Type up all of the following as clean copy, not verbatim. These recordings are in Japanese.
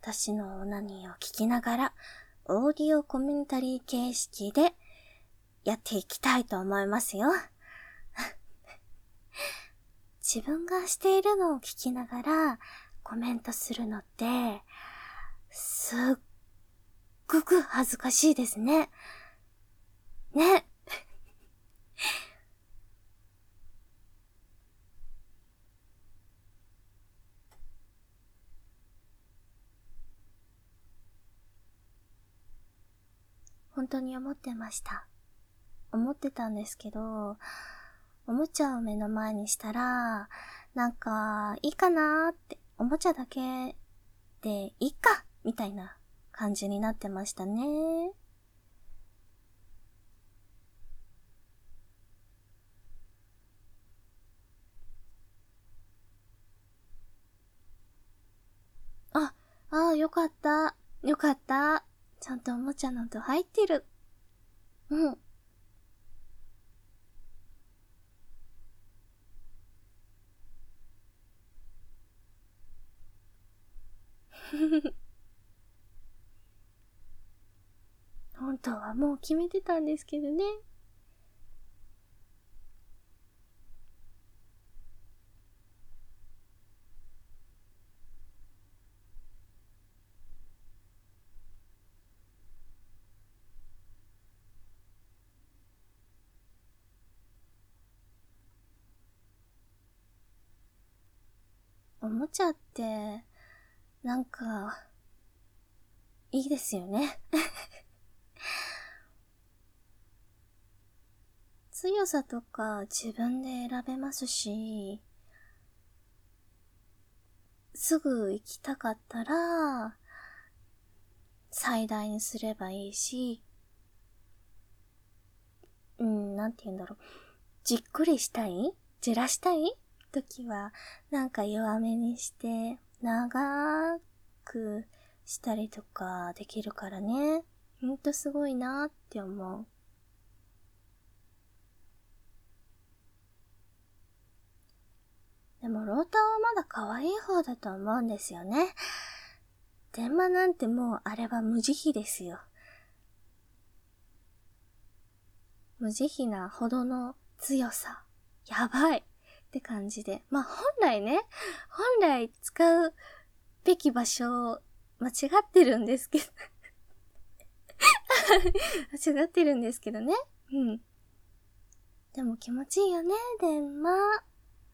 私のオナニーを聞きながら、オーディオコメンタリー形式でやっていきたいと思いますよ。自分がしているのを聞きながらコメントするのって、すっごく恥ずかしいですね。ね。本当に思ってました。思ってたんですけど、おもちゃを目の前にしたら、なんか、いいかなーって、おもちゃだけでいいかみたいな感じになってましたね。よかった。よかった。ちゃんとおもちゃの音入ってる。うん。本当はもう決めてたんですけどね。おもちゃって、なんか、いいですよね。強さとか自分で選べますし、すぐ行きたかったら、最大にすればいいし、なんて言うんだろう。じっくりしたいじらしたい時は、なんか弱めにして、長くしたりとかできるからね。ほんとすごいなって思う。でもローターはまだ可愛い方だと思うんですよね。電話なんてもうあれは無慈悲ですよ。無慈悲なほどの強さ。やばいって感じで。まあ本来使うべき場所間違ってるんですけど間違ってるんですけどね。うん。でも気持ちいいよね、電話。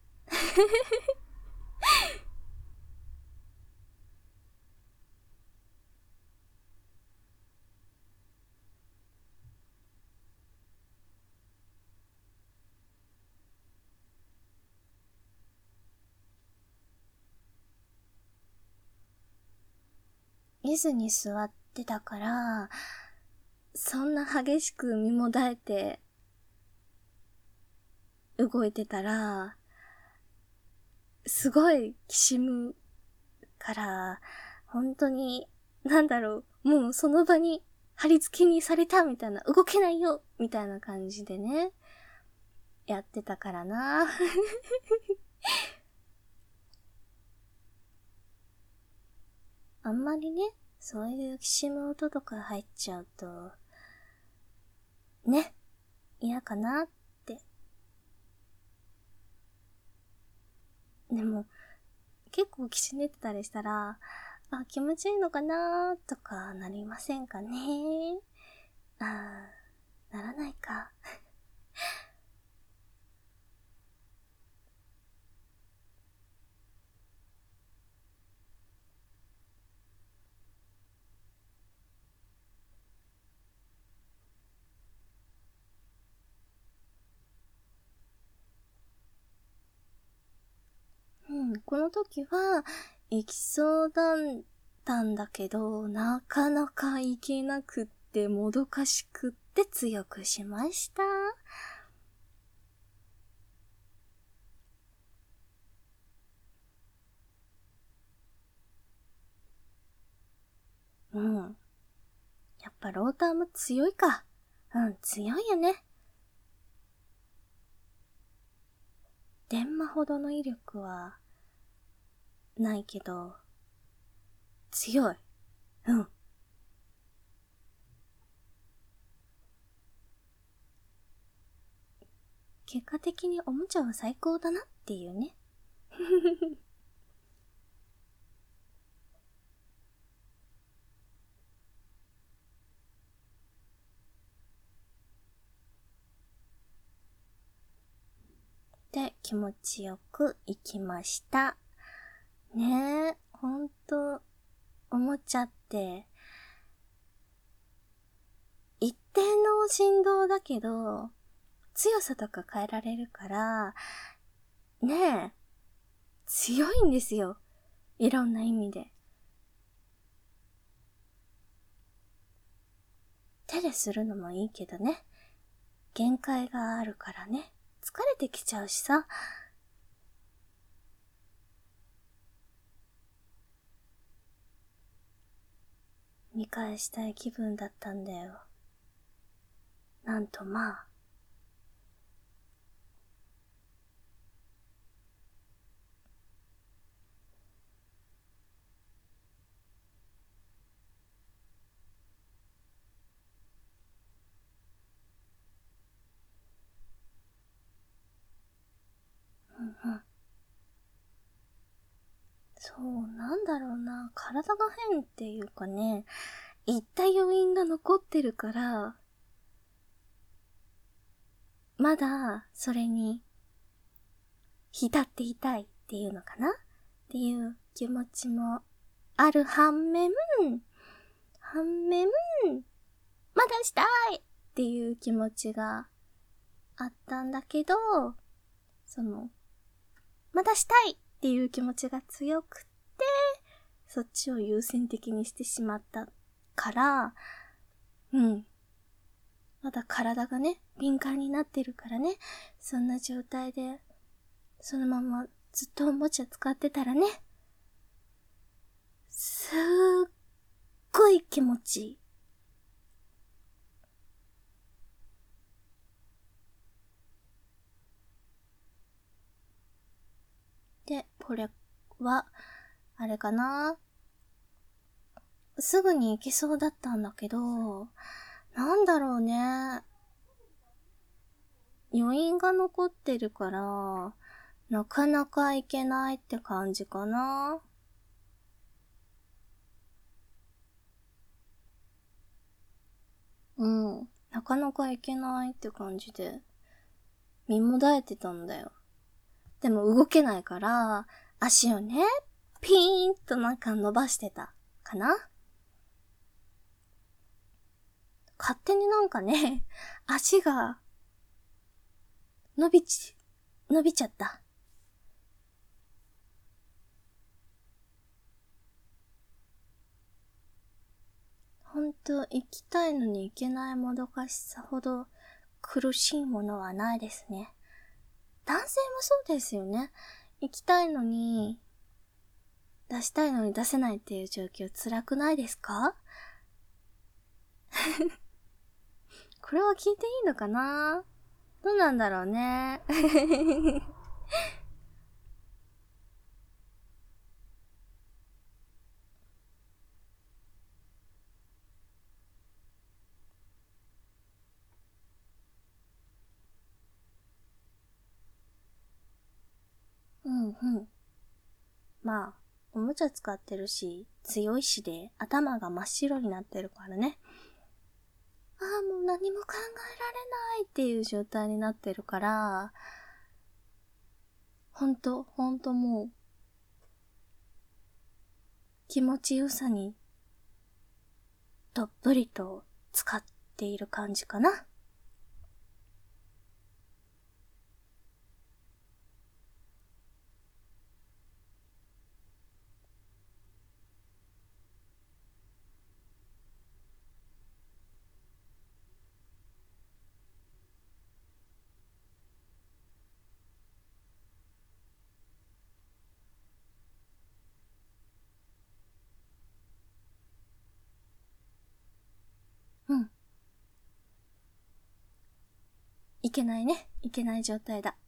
椅子に座ってたから、そんな激しく身もだえて動いてたら、すごいきしむから、本当に、なんだろう、もうその場に貼り付けにされたみたいな、動けないよみたいな感じでね、やってたからな。あんまりね、そういうきしむ音とか入っちゃうと、ね、嫌かなって。でも、結構きしんでてたりしたら、気持ちいいのかなとかなりませんかね。ならないか。この時は、行きそうだったんだけど、なかなか行けなくってもどかしくって強くしました。うん。やっぱローターも強いか。強いよね。電マほどの威力はないけど、 強い。うん。結果的におもちゃは最高だなっていうね。で、気持ちよく行きました。ねえ、ほんと、おもちゃって、一定の振動だけど、強さとか変えられるから、ねえ、強いんですよ。いろんな意味で。手でするのもいいけどね。限界があるからね。疲れてきちゃうしさ。見返したい気分だったんだよ。なんとまあ。うんうん。そう、なんだろうな。体が変っていうかね、言った余韻が残ってるから、まだそれに浸っていたいっていうのかなっていう気持ちもある反面、まだしたいっていう気持ちがあったんだけど、まだしたいっていう気持ちが強くって、そっちを優先的にしてしまったから、うん。まだ体がね、敏感になってるからね、そんな状態で、そのままずっとおもちゃ使ってたらね、すっごい気持ちいい。で、これは、あれかな、すぐに行けそうだったんだけど、なんだろうね。余韻が残ってるから、なかなか行けないって感じかな。うん。なかなか行けないって感じで、身もだえてたんだよ。でも動けないから、足をね、ピーンとなんか伸ばしてたかな。勝手になんかね、足が伸びち、伸びちゃった。ほんと、行きたいのに行けないもどかしさほど苦しいものはないですね。男性もそうですよね。行きたいのに、出したいのに出せないっていう状況辛くないですか？これは聞いていいのかな？どうなんだろうね。うんうん。まあ、おもちゃ使ってるし、強いしで頭が真っ白になってるからね。ああ、もう何も考えられないっていう状態になってるから、ほんともう、気持ちよさにどっぷりと使っている感じかな。うん。いけないね。いけない状態だ。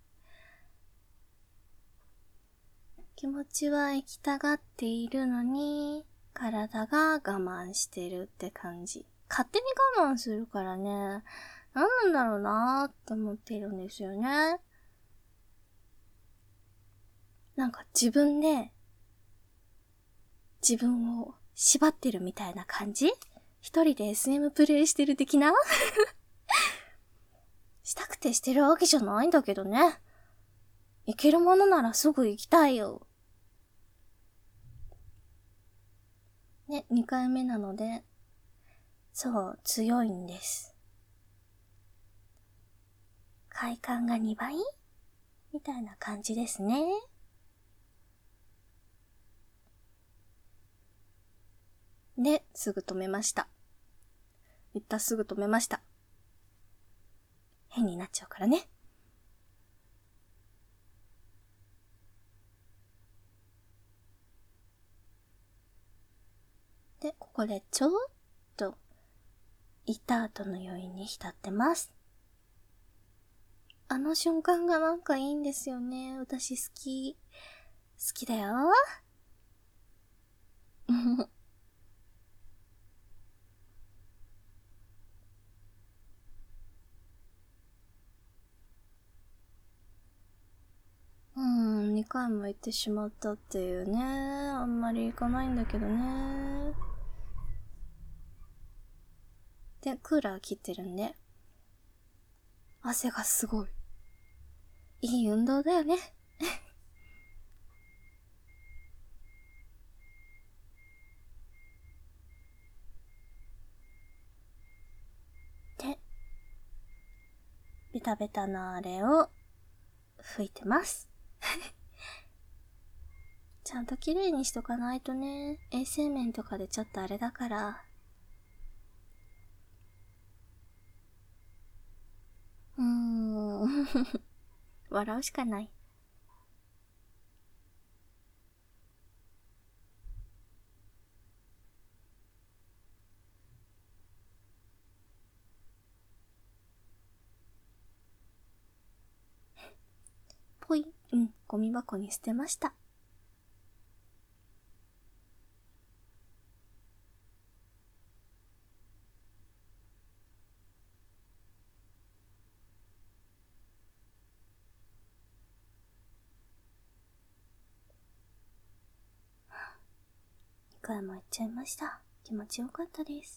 気持ちは行きたがっているのに、 体が我慢してるって感じ。勝手に我慢するからね、何なんだろうなーって思っているんですよね。なんか自分で自分を縛ってるみたいな感じ？一人で SM プレイしてる的なしたくてしてるわけじゃないんだけどね。行けるものならすぐ行きたいよ。ね、2回目なので、そう、強いんです。快感が2倍みたいな感じですね。で、すぐ止めました。言ったすぐ止めました。変になっちゃうからね。で、ここでちょっと、いた後の余韻に浸ってます。あの瞬間がなんかいいんですよね。私好き。好きだよ。2回も行ってしまったっていうね。あんまり行かないんだけどね。で、クーラー切ってるんで、汗がすごい。いい運動だよね。で、ベタベタなあれを拭いてます。ちゃんと綺麗にしとかないとね、衛生面とかでちょっとあれだから。笑うしかない。ぽい。ゴミ箱に捨てました。2回も行っちゃいました。気持ちよかったです。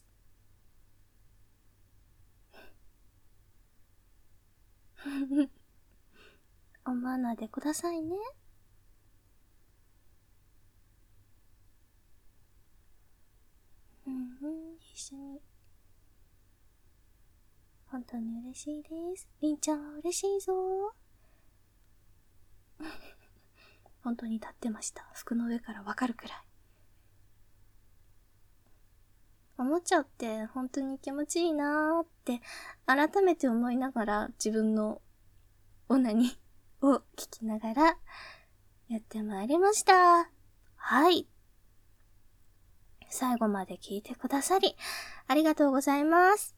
思わないでくださいね。一緒に。本当に嬉しいです。りんちゃんは嬉しいぞー。本当に立ってました。服の上からわかるくらい。おもちゃって本当に気持ちいいなーって改めて思いながら自分のオナニーを聞きながらやってまいりました。はい。最後まで聞いてくださりありがとうございます。